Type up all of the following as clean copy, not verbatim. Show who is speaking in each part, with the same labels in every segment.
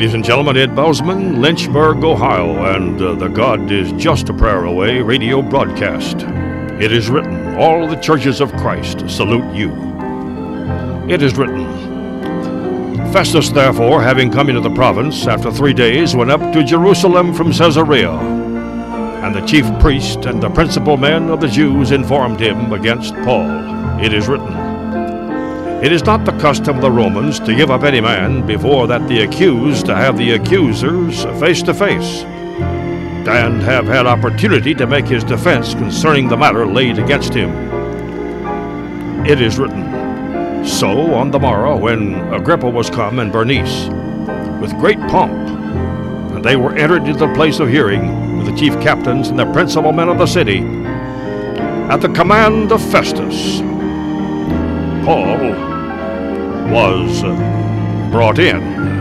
Speaker 1: Ladies and gentlemen, Ed Bousman, Lynchburg, Ohio, and the God is Just a Prayer Away radio broadcast. It is written, all the churches of Christ salute you. It is written, Festus, therefore, having come into the province, after 3 days, went up to Jerusalem from Caesarea. And the chief priest and the principal men of the Jews informed him against Paul. It is written, It is not the custom of the Romans to give up any man before that the accused to have the accusers face to face, and have had opportunity to make his defense concerning the matter laid against him. It is written, So on the morrow, when Agrippa was come and Bernice, with great pomp, and they were entered into the place of hearing with the chief captains and the principal men of the city, at the command of Festus, Paul was brought in.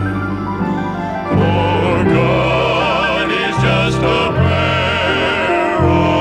Speaker 2: For God is just a prayer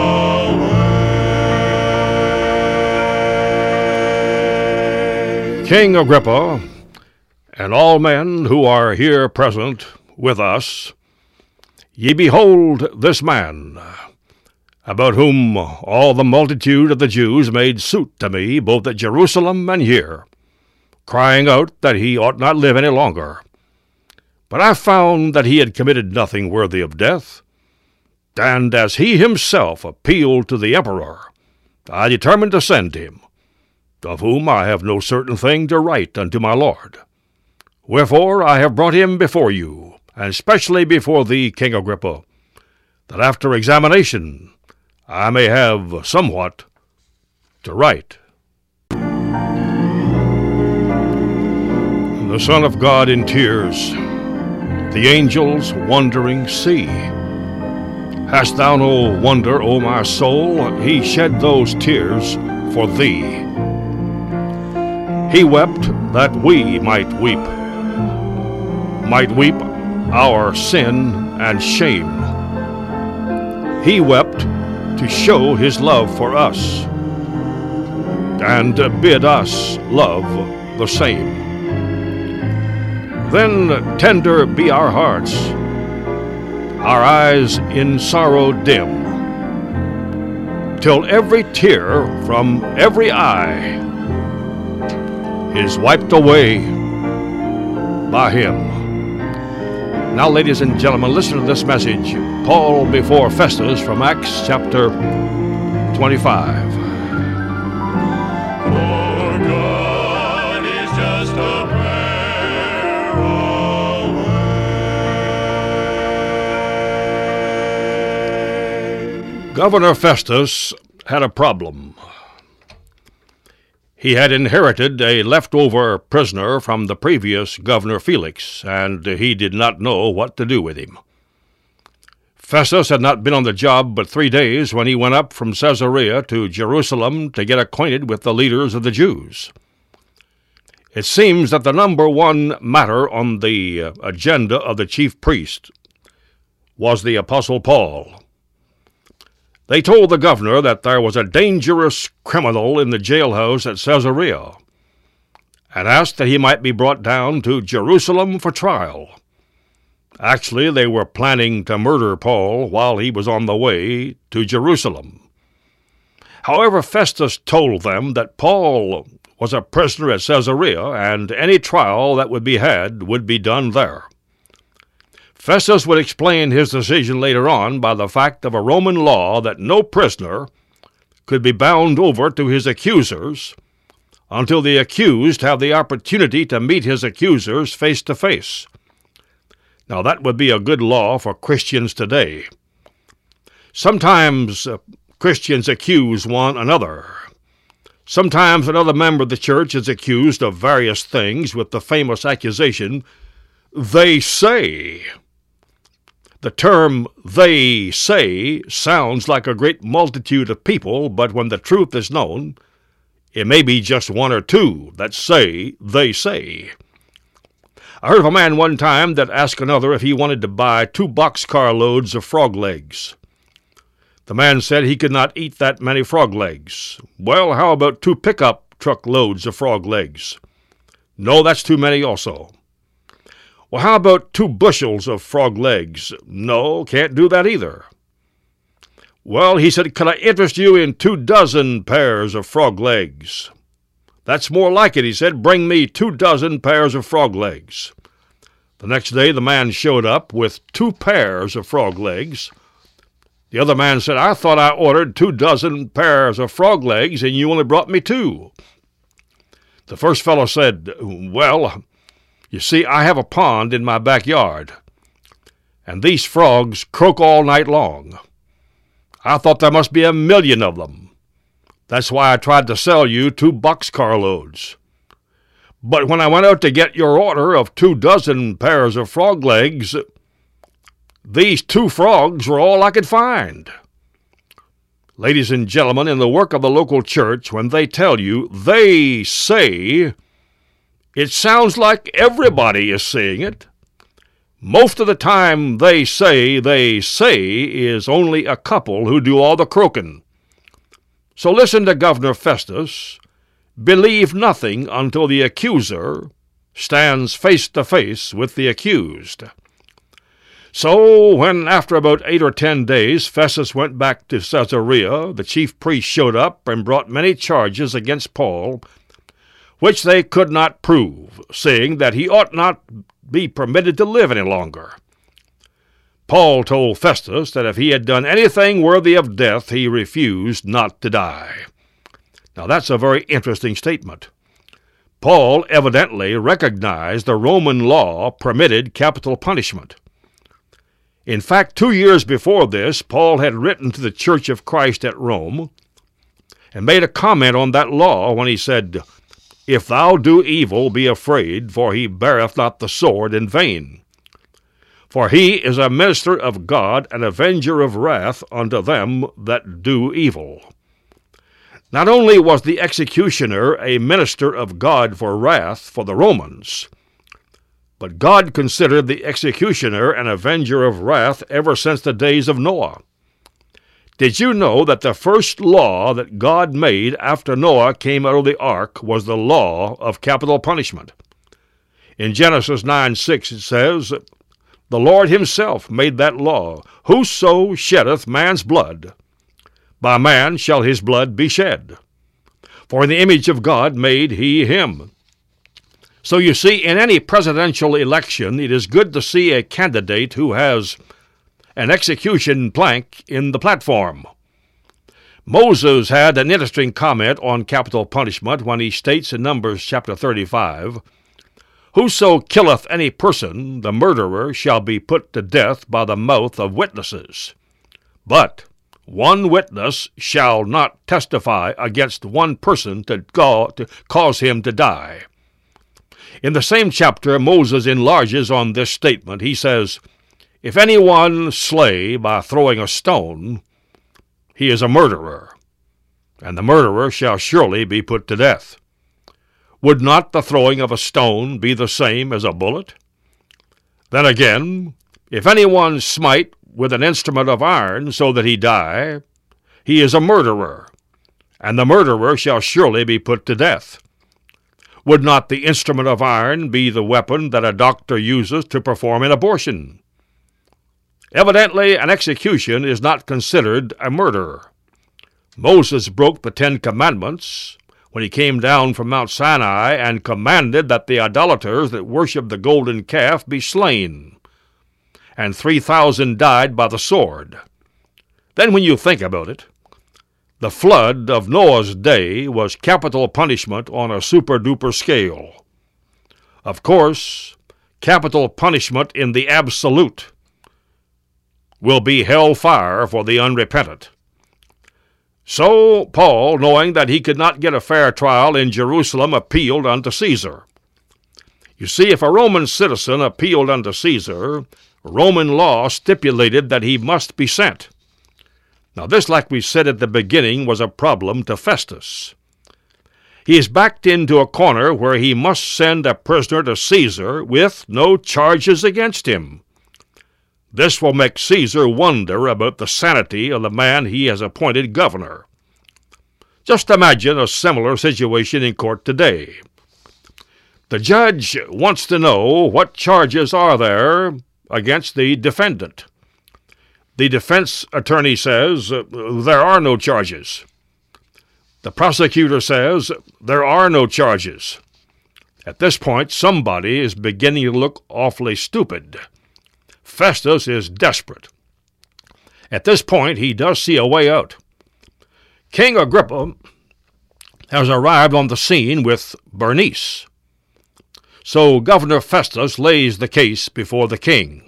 Speaker 2: away.
Speaker 1: King Agrippa, and all men who are here present with us, ye behold this man, about whom all the multitude of the Jews made suit to me, both at Jerusalem and here, crying out that he ought not live any longer. But I found that he had committed nothing worthy of death, and as he himself appealed to the emperor, I determined to send him, of whom I have no certain thing to write unto my lord. Wherefore I have brought him before you, and especially before thee, King Agrippa, that after examination I may have somewhat to write. The Son of God in tears, the angels wondering see. Hast thou no wonder, O my soul? He shed those tears for thee. He wept that we might weep our sin and shame. He wept to show his love for us, and bid us love the same. Then tender be our hearts, our eyes in sorrow dim, till every tear from every eye is wiped away by him. Now, ladies and gentlemen, listen to this message. Paul before Festus from Acts chapter 25.
Speaker 2: For God is just a prayer away.
Speaker 1: Governor Festus had a problem. He had inherited a leftover prisoner from the previous Governor Felix, and he did not know what to do with him. Festus had not been on the job but 3 days when he went up from Caesarea to Jerusalem to get acquainted with the leaders of the Jews. It seems that the number one matter on the agenda of the chief priest was the Apostle Paul. They told the governor that there was a dangerous criminal in the jailhouse at Caesarea, and asked that he might be brought down to Jerusalem for trial. Actually, they were planning to murder Paul while he was on the way to Jerusalem. However, Festus told them that Paul was a prisoner at Caesarea, and any trial that would be had would be done there. Festus would explain his decision later on by the fact of a Roman law that no prisoner could be bound over to his accusers until the accused have the opportunity to meet his accusers face to face. Now, that would be a good law for Christians today. Sometimes Christians accuse one another. Sometimes another member of the church is accused of various things with the famous accusation, "They say." The term "they say" sounds like a great multitude of people, but when the truth is known, it may be just one or two that say "they say." I heard of a man one time that asked another if he wanted to buy 2 boxcar loads of frog legs. The man said he could not eat that many frog legs. Well, how about 2 pickup truck loads of frog legs? No, that's too many also. Well, how about 2 bushels of frog legs? No, can't do that either. Well, he said, could I interest you in 24 pairs of frog legs? That's more like it, he said. Bring me 24 pairs of frog legs. The next day the man showed up with 2 pairs of frog legs. The other man said, I thought I ordered 24 pairs of frog legs and you only brought me 2. The first fellow said, well, you see, I have a pond in my backyard, and these frogs croak all night long. I thought there must be 1,000,000 of them. That's why I tried to sell you 2 boxcar loads. But when I went out to get your order of 24 pairs of frog legs, these 2 frogs were all I could find. Ladies and gentlemen, in the work of the local church, when they tell you they say, it sounds like everybody is saying it. Most of the time they say is only a couple who do all the croaking. So listen to Governor Festus. Believe nothing until the accuser stands face to face with the accused. So when, after about 8 or 10 days, Festus went back to Caesarea, the chief priest showed up and brought many charges against Paul, which they could not prove, saying that he ought not be permitted to live any longer. Paul told Festus that if he had done anything worthy of death, he refused not to die. Now that's a very interesting statement. Paul evidently recognized the Roman law permitted capital punishment. In fact, 2 years before this, Paul had written to the Church of Christ at Rome and made a comment on that law when he said, If thou do evil, be afraid, for he beareth not the sword in vain. For he is a minister of God, an avenger of wrath unto them that do evil. Not only was the executioner a minister of God for wrath for the Romans, but God considered the executioner an avenger of wrath ever since the days of Noah. Did you know that the first law that God made after Noah came out of the ark was the law of capital punishment? In Genesis 9:6 it says, The Lord himself made that law, Whoso sheddeth man's blood, by man shall his blood be shed. For in the image of God made he him. So you see, in any presidential election, it is good to see a candidate who has an execution plank in the platform. Moses had an interesting comment on capital punishment when he states in Numbers chapter 35, Whoso killeth any person, the murderer, shall be put to death by the mouth of witnesses. But one witness shall not testify against one person to cause him to die. In the same chapter, Moses enlarges on this statement. He says, If anyone slay by throwing a stone, he is a murderer, and the murderer shall surely be put to death. Would not the throwing of a stone be the same as a bullet? Then again, if anyone smite with an instrument of iron so that he die, he is a murderer, and the murderer shall surely be put to death. Would not the instrument of iron be the weapon that a doctor uses to perform an abortion? Evidently, an execution is not considered a murder. Moses broke the 10 Commandments when he came down from Mount Sinai and commanded that the idolaters that worship the golden calf be slain, and 3,000 died by the sword. Then when you think about it, the flood of Noah's day was capital punishment on a super-duper scale. Of course, capital punishment in the absolute will be hell fire for the unrepentant. So Paul, knowing that he could not get a fair trial in Jerusalem, appealed unto Caesar. You see, if a Roman citizen appealed unto Caesar, Roman law stipulated that he must be sent. Now this, like we said at the beginning, was a problem to Festus. He is backed into a corner where he must send a prisoner to Caesar with no charges against him. This will make Caesar wonder about the sanity of the man he has appointed governor. Just imagine a similar situation in court today. The judge wants to know what charges are there against the defendant. The defense attorney says there are no charges. The prosecutor says there are no charges. At this point, somebody is beginning to look awfully stupid. Festus is desperate. At this point, he does see a way out. King Agrippa has arrived on the scene with Bernice. So Governor Festus lays the case before the king.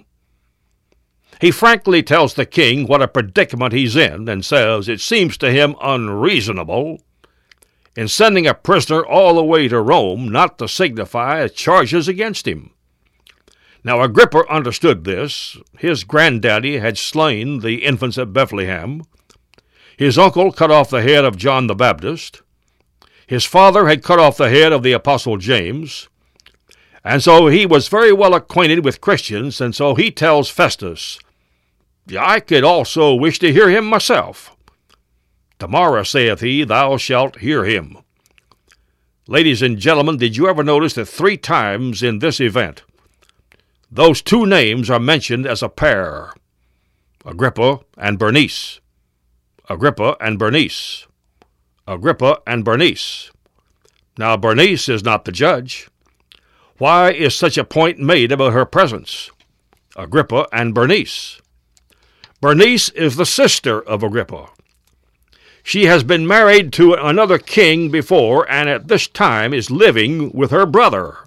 Speaker 1: He frankly tells the king what a predicament he's in and says it seems to him unreasonable in sending a prisoner all the way to Rome not to signify charges against him. Now Agrippa understood this. His granddaddy had slain the infants at Bethlehem. His uncle cut off the head of John the Baptist. His father had cut off the head of the Apostle James. And so he was very well acquainted with Christians, and so he tells Festus, I could also wish to hear him myself. Tomorrow, saith he, thou shalt hear him. Ladies and gentlemen, did you ever notice that 3 times in this event, those 2 names are mentioned as a pair? Agrippa and Bernice. Agrippa and Bernice. Agrippa and Bernice. Now, Bernice is not the judge. Why is such a point made about her presence? Agrippa and Bernice. Bernice is the sister of Agrippa. She has been married to another king before, and at this time is living with her brother.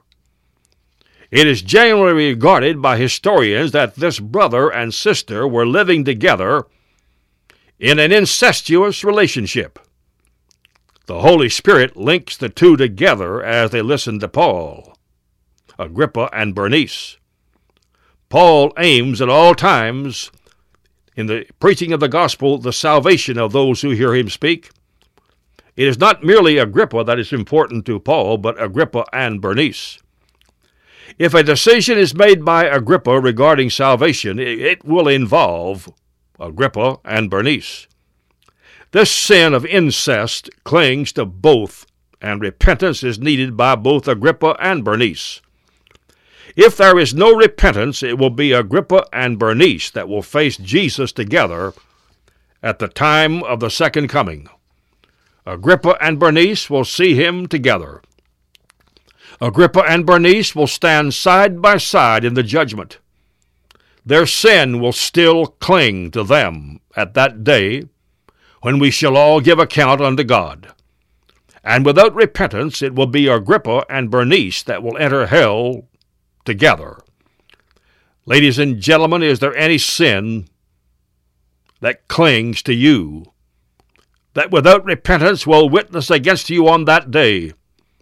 Speaker 1: It is generally regarded by historians that this brother and sister were living together in an incestuous relationship. The Holy Spirit links the 2 together as they listen to Paul. Agrippa and Bernice. Paul aims at all times, in the preaching of the gospel, the salvation of those who hear him speak. It is not merely Agrippa that is important to Paul, but Agrippa and Bernice. If a decision is made by Agrippa regarding salvation, it will involve Agrippa and Bernice. This sin of incest clings to both, and repentance is needed by both Agrippa and Bernice. If there is no repentance, it will be Agrippa and Bernice that will face Jesus together at the time of the second coming. Agrippa and Bernice will see him together. Agrippa and Bernice will stand side by side in the judgment. Their sin will still cling to them at that day when we shall all give account unto God. And without repentance, it will be Agrippa and Bernice that will enter hell together. Ladies and gentlemen, is there any sin that clings to you that without repentance will witness against you on that day?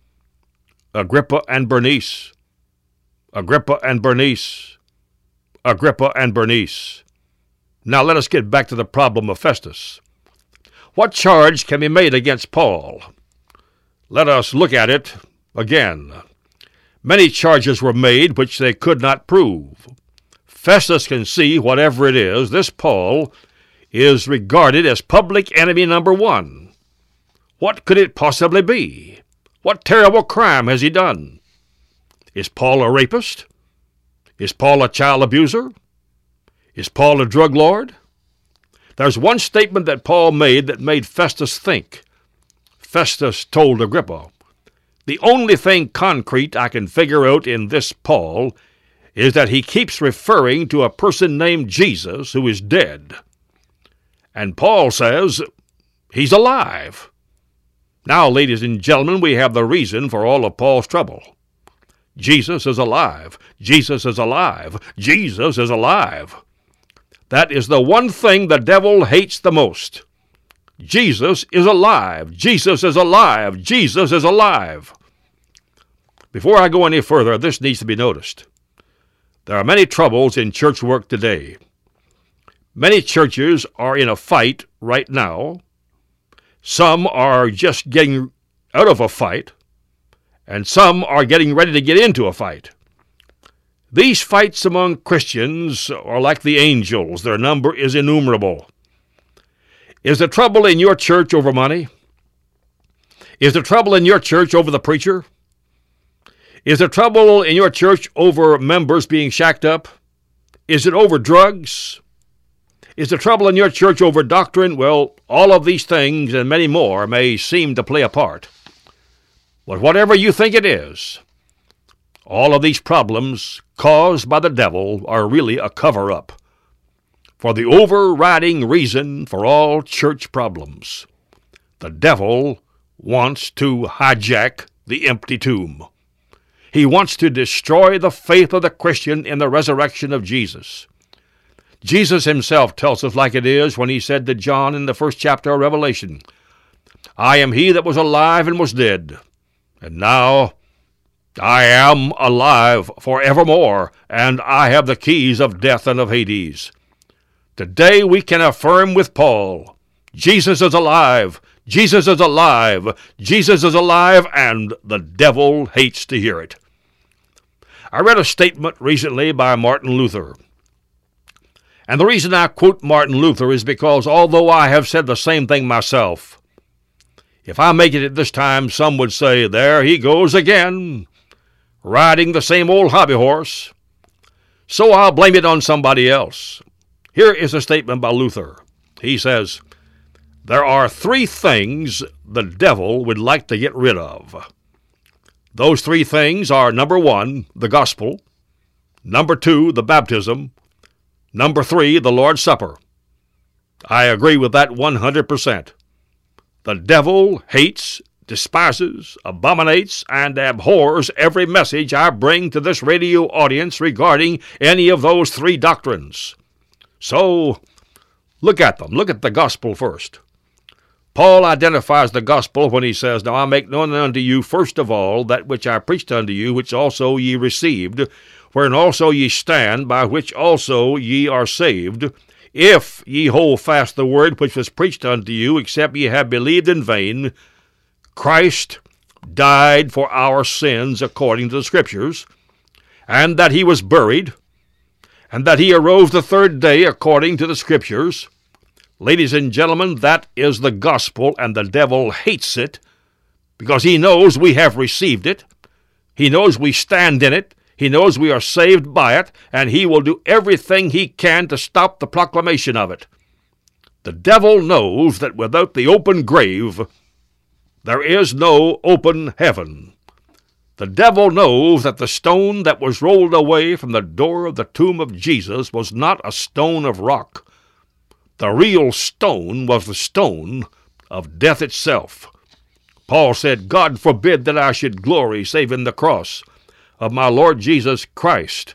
Speaker 1: Agrippa and Bernice. Agrippa and Bernice. Agrippa and Bernice. Now let us get back to the problem of Festus. What charge can be made against Paul? Let us look at it again. Many charges were made which they could not prove. Festus can see whatever it is, this Paul is regarded as public enemy number 1. What could it possibly be? What terrible crime has he done? Is Paul a rapist? Is Paul a child abuser? Is Paul a drug lord? There's one statement that Paul made that made Festus think. Festus told Agrippa, the only thing concrete I can figure out in this Paul is that he keeps referring to a person named Jesus who is dead. And Paul says he's alive. Now, ladies and gentlemen, we have the reason for all of Paul's trouble. Jesus is alive. Jesus is alive. Jesus is alive. That is the one thing the devil hates the most. Jesus is alive. Jesus is alive. Jesus is alive. Before I go any further, this needs to be noticed. There are many troubles in church work today. Many churches are in a fight right now. Some are just getting out of a fight, and some are getting ready to get into a fight. These fights among Christians are like the angels. Their number is innumerable. Is the trouble in your church over money? Is the trouble in your church over the preacher? Is the trouble in your church over members being shacked up? Is it over drugs? Is the trouble in your church over doctrine? Well, all of these things and many more may seem to play a part. But whatever you think it is, all of these problems caused by the devil are really a cover-up for the overriding reason for all church problems. The devil wants to hijack the empty tomb. He wants to destroy the faith of the Christian in the resurrection of Jesus. Jesus himself tells us like it is when he said to John in the first chapter of Revelation, I am he that was alive and was dead, and now I am alive forevermore, and I have the keys of death and of Hades. Today we can affirm with Paul, Jesus is alive, Jesus is alive, Jesus is alive, and the devil hates to hear it. I read a statement recently by Martin Luther. And the reason I quote Martin Luther is because although I have said the same thing myself, if I make it at this time, some would say, there he goes again, riding the same old hobby horse. So I'll blame it on somebody else. Here is a statement by Luther. He says, there are three things the devil would like to get rid of. Those three things are, number one, the gospel, number two, the baptism, number three, the Lord's Supper. I agree with that 100%. The devil hates, despises, abominates, and abhors every message I bring to this radio audience regarding any of those three doctrines. So, look at them. Look at the gospel first. Paul identifies the gospel when he says, Now I make known unto you first of all that which I preached unto you, which also ye received, wherein also ye stand, by which also ye are saved, if ye hold fast the word which was preached unto you, except ye have believed in vain. Christ died for our sins according to the Scriptures, and that he was buried, and that he arose the third day according to the Scriptures. Ladies and gentlemen, that is the gospel, and the devil hates it because he knows we have received it. He knows we stand in it. He knows we are saved by it, and he will do everything he can to stop the proclamation of it. The devil knows that without the open grave, there is no open heaven. The devil knows that the stone that was rolled away from the door of the tomb of Jesus was not a stone of rock. The real stone was the stone of death itself. Paul said, God forbid that I should glory save in the cross of my Lord Jesus Christ.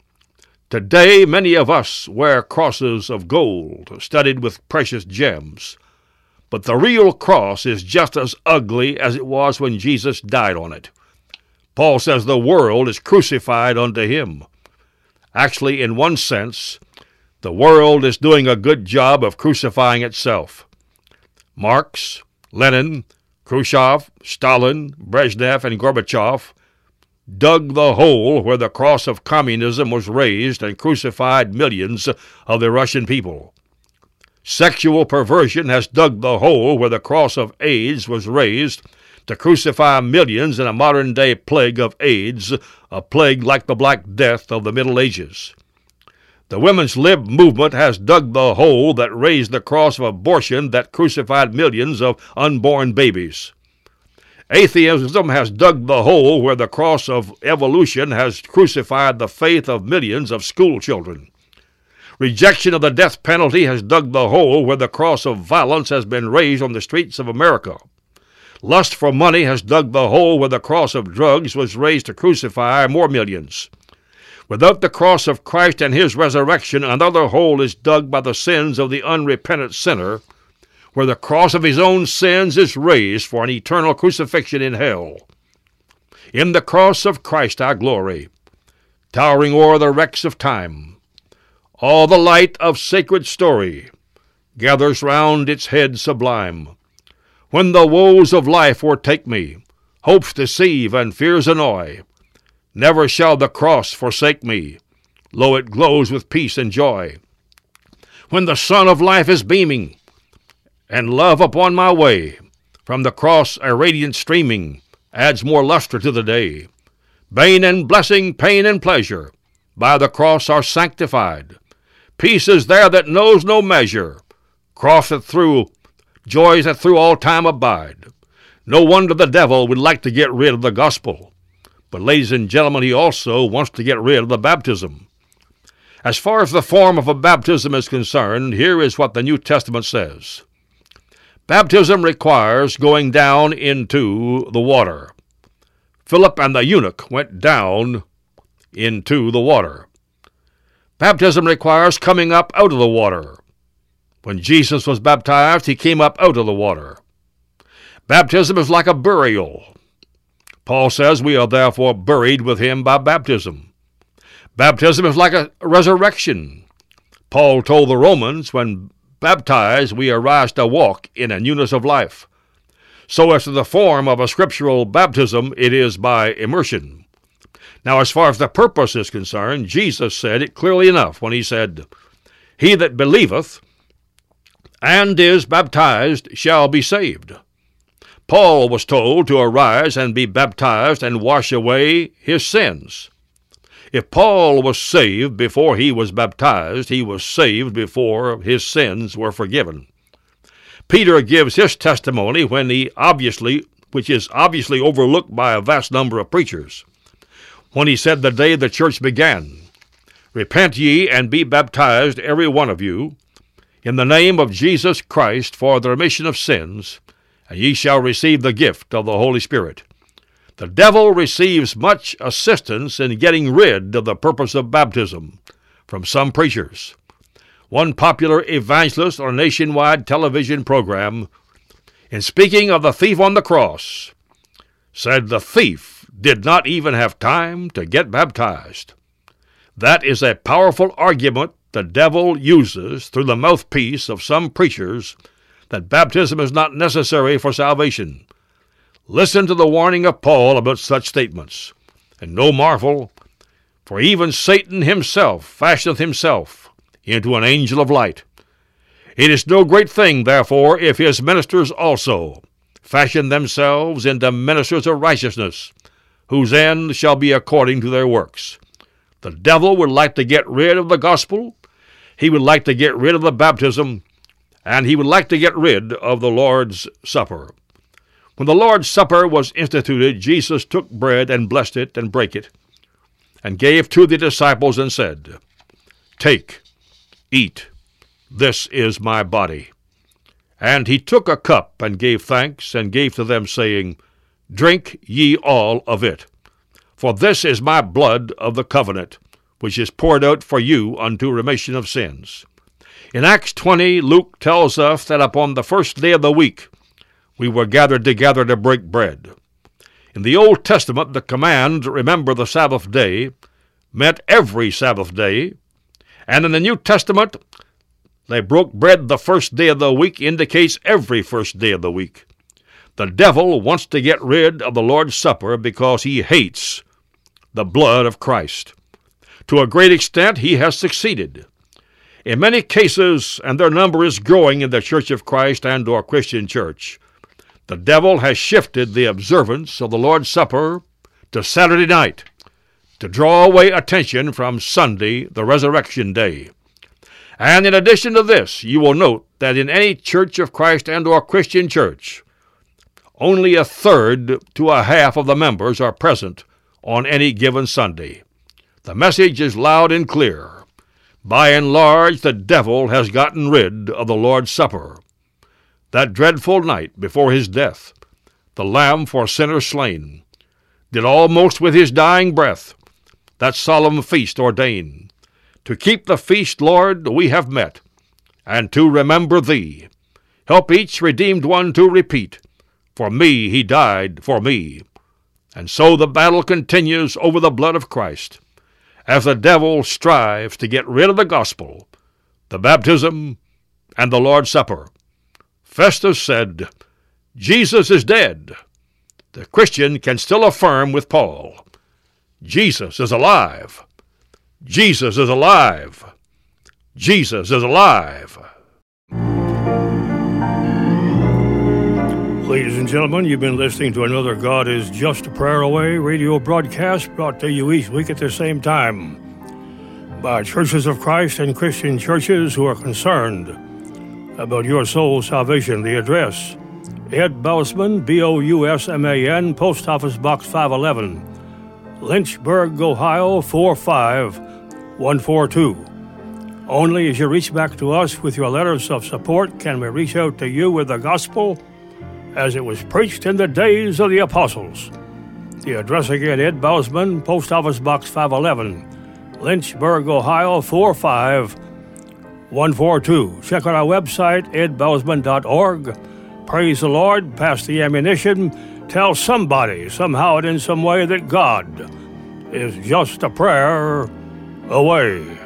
Speaker 1: Today, many of us wear crosses of gold studded with precious gems, but the real cross is just as ugly as it was when Jesus died on it. Paul says the world is crucified unto him. Actually, in one sense, the world is doing a good job of crucifying itself. Marx, Lenin, Khrushchev, Stalin, Brezhnev, and Gorbachev dug the hole where the cross of communism was raised and crucified millions of the Russian people. Sexual perversion has dug the hole where the cross of AIDS was raised to crucify millions in a modern-day plague of AIDS, a plague like the Black Death of the Middle Ages. The women's lib movement has dug the hole that raised the cross of abortion that crucified millions of unborn babies. Atheism has dug the hole where the cross of evolution has crucified the faith of millions of school children. Rejection of the death penalty has dug the hole where the cross of violence has been raised on the streets of America. Lust for money has dug the hole where the cross of drugs was raised to crucify more millions. Without the cross of Christ and his resurrection, another hole is dug by the sins of the unrepentant sinner, where the cross of his own sins is raised for an eternal crucifixion in hell. In the cross of Christ I glory, towering o'er the wrecks of time. All the light of sacred story gathers round its head sublime. When the woes of life o'ertake me, hopes deceive and fears annoy, never shall the cross forsake me, lo, it glows with peace and joy. When the sun of life is beaming, and love upon my way, from the cross a radiance streaming adds more luster to the day. Bane and blessing, pain and pleasure, by the cross are sanctified. Peace is there that knows no measure, crosseth through, joys that through all time abide. No wonder the devil would like to get rid of the gospel. But, ladies and gentlemen, he also wants to get rid of the baptism. As far as the form of a baptism is concerned, here is what the New Testament says. Baptism requires going down into the water. Philip and the eunuch went down into the water. Baptism requires coming up out of the water. When Jesus was baptized, he came up out of the water. Baptism is like a burial. Paul says we are therefore buried with him by baptism. Baptism is like a resurrection. Paul told the Romans, when baptized, we arise to walk in a newness of life. So as to the form of a scriptural baptism, it is by immersion. Now, as far as the purpose is concerned, Jesus said it clearly enough when he said, "He that believeth and is baptized shall be saved." Paul was told to arise and be baptized and wash away his sins. If Paul was saved before he was baptized, he was saved before his sins were forgiven. Peter gives his testimony which is obviously overlooked by a vast number of preachers, when he said the day the church began, "Repent ye and be baptized every one of you, in the name of Jesus Christ for the remission of sins, and ye shall receive the gift of the Holy Spirit." The devil receives much assistance in getting rid of the purpose of baptism from some preachers. One popular evangelist on a nationwide television program, in speaking of the thief on the cross, said the thief did not even have time to get baptized. That is a powerful argument the devil uses through the mouthpiece of some preachers that baptism is not necessary for salvation. Listen to the warning of Paul about such statements, and no marvel, for even Satan himself fashioneth himself into an angel of light. It is no great thing, therefore, if his ministers also fashion themselves into ministers of righteousness, whose end shall be according to their works. The devil would like to get rid of the gospel, he would like to get rid of the baptism, and he would like to get rid of the Lord's Supper. When the Lord's Supper was instituted, Jesus took bread and blessed it and brake it, and gave to the disciples and said, "Take, eat, this is my body." And he took a cup and gave thanks and gave to them, saying, "Drink ye all of it, for this is my blood of the covenant, which is poured out for you unto remission of sins." In Acts 20, Luke tells us that upon the first day of the week, we were gathered together to break bread. In the Old Testament, the command, "Remember the Sabbath day," meant every Sabbath day, and in the New Testament, they broke bread the first day of the week indicates every first day of the week. The devil wants to get rid of the Lord's Supper because he hates the blood of Christ. To a great extent, he has succeeded. In many cases, and their number is growing in the Church of Christ and or Christian church, the devil has shifted the observance of the Lord's Supper to Saturday night to draw away attention from Sunday, the resurrection day. And in addition to this, you will note that in any Church of Christ and or Christian church, only a third to a half of the members are present on any given Sunday. The message is loud and clear. By and large, the devil has gotten rid of the Lord's Supper. That dreadful night before his death, the Lamb for sinners slain, did almost with his dying breath that solemn feast ordain. To keep the feast, Lord, we have met, and to remember thee. Help each redeemed one to repeat, "For me he died, for me." And so the battle continues over the blood of Christ, as the devil strives to get rid of the gospel, the baptism, and the Lord's Supper. Festus said, "Jesus is dead." The Christian can still affirm with Paul, "Jesus is alive. Jesus is alive. Jesus is alive." Ladies and gentlemen, you've been listening to another God is Just a Prayer Away radio broadcast brought to you each week at the same time by Churches of Christ and Christian churches who are concerned about your soul's salvation. The address, Ed Bousman, Bousman, Post Office Box 511, Lynchburg, Ohio 45142. Only as you reach back to us with your letters of support can we reach out to you with the gospel as it was preached in the days of the apostles. The address again, Ed Bousman, Post Office Box 511, Lynchburg, Ohio 45142. Check out our website, edbousman.org. Praise the Lord, pass the ammunition, tell somebody, somehow and in some way, that God is just a prayer away.